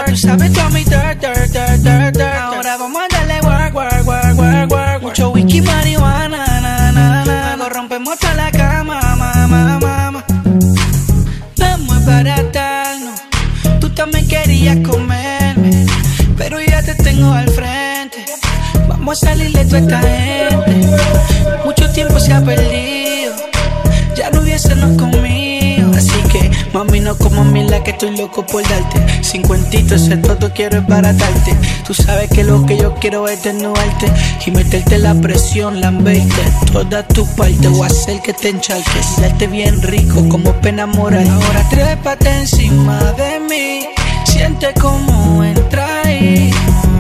Tú sabes todo mi dirt. Ahora vamos a darle work. Mucho whisky, marihuana, luego rompemos toda la cama, mamá. Vamos a baratarnos. Tú también querías comerme, pero ya te tengo al frente. Vamos a salir de toda esta gente. Mucho tiempo se ha perdido, ya no hubiésemos conmigo. Así que, mami, no como mila que estoy loco por darte 50, ese todo quiero es baratarte. Tú sabes que lo que yo quiero es desnudarte y meterte la presión, lamberte toda tu parte. Voy a hacer que te encharques y darte bien rico como pena moral. Ahora trépate encima de mí, siente como entra ahí.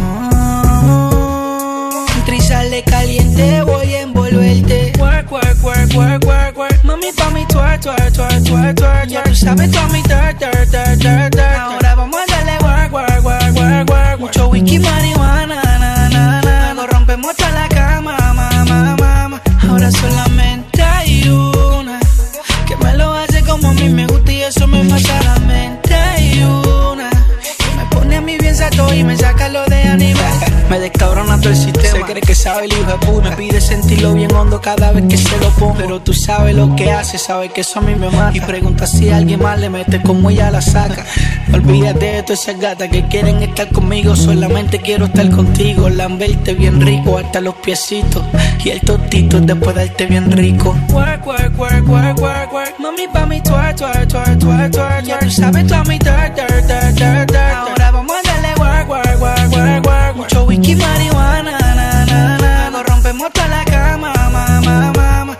Entra y sale caliente, voy a envolverte. Work. Mami, pa' mi twerk. Ya tú sabes todo mi dirt. Ahora vamos a darle work. Mucho whisky, marihuana, luego rompemos toda la cama, mamá. Ahora solamente hay una que me lo hace como a mí me gusta y eso me mata la mente. Hay una que me pone a mí bien sato y me saca lo de animal. Me descabrona todo el sistema. Se cree que sabe el hijo de puta. Me pide sentirlo bien hondo cada vez que se lo pongo. Pero tú sabes lo que hace, sabes que eso a mí me mata. Y pregunta si alguien más le mete como ella la saca. Olvídate de todas esas gatas que quieren estar conmigo. Solamente quiero estar contigo, lamberte bien rico hasta los piecitos y el totito después darte bien rico. Work. Mami, pa' mi twerk. Ya tú sabes todo mi dirt. Ahora vamos a darle work. Mucho whisky, marihuana, luego rompemos toda la cama, mamá.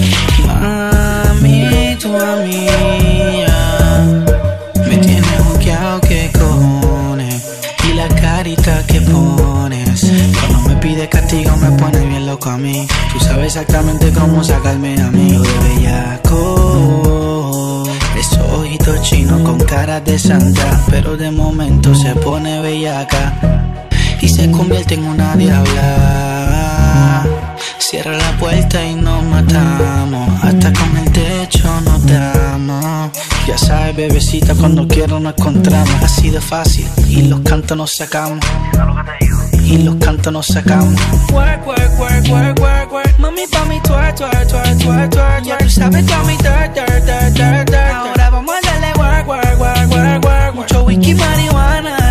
Mami, tú a mí me tienes juqueado, que cojones. Y la carita que pones cuando me pides castigo me pone bien loco a mí. Tú sabes exactamente cómo sacarme a mí. Lo de bellaco, esos ojitos chinos con caras de santa, pero de momento se pone bellaca y se convierte en una diabla. Cierra la puerta y nos matamos, hasta con el techo nos damos. Ya sabes, bebecita, cuando quiero nos encontramos. Así de fácil, y los cantos nos sacamos. Work. Mami, pa' mi twerk. Ya tú sabes todo mi dirt. Ahora vamos a darle work. Mucho whisky, marihuana,